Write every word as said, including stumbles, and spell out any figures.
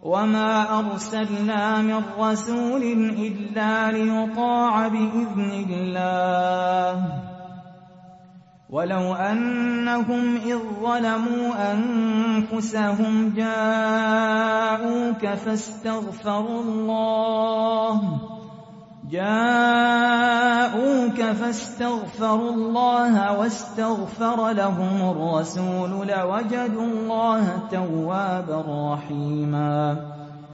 وما أرسلنا من رسول إلا ليطاع بإذن الله ولو أنهم إذ ظلموا أنفسهم جاءوك فاستغفروا الله جاءوك فاستغفروا الله واستغفر لهم الرسول لوجدوا الله توابا رحيما